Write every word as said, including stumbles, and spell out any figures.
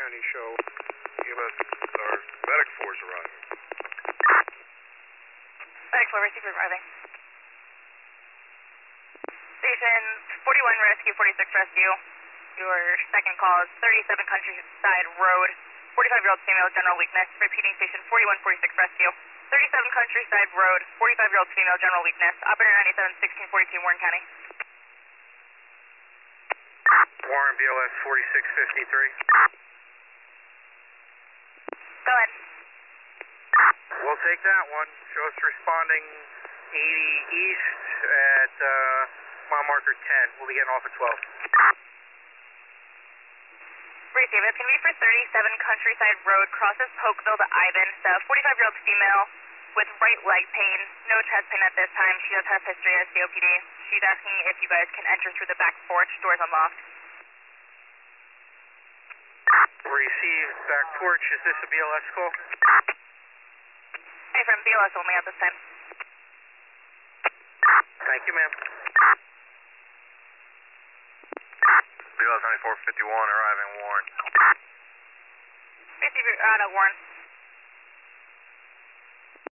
County show. Give us our medic force arriving. Medic four, receiver arriving. Station forty-one rescue, forty-six rescue. Your second call is thirty-seven Countryside Road. forty-five-year-old female, general weakness. Repeating station forty-one forty-six rescue. thirty-seven Countryside Road, forty-five-year-old female, general weakness. Operator ninety-seven sixteen forty-two, Warren County. Warren, B L S forty-six fifty-three. Go ahead. We'll take that one. Show us responding eighty east at uh, mile marker ten. We'll be getting off at twelve. Receive. It's going to be for thirty-seven Countryside Road, crosses Polkville to Ivan. The forty-five-year-old female with right leg pain, no chest pain at this time. She does have history of C O P D. She's asking if you guys can enter through the back porch. Doors unlocked. Receive back porch. Is this a B L S call? Hey, from B L S only at this time. Thank you, ma'am. B L S ninety-four fifty-one arriving, Warren. Receive, uh, no, Warren.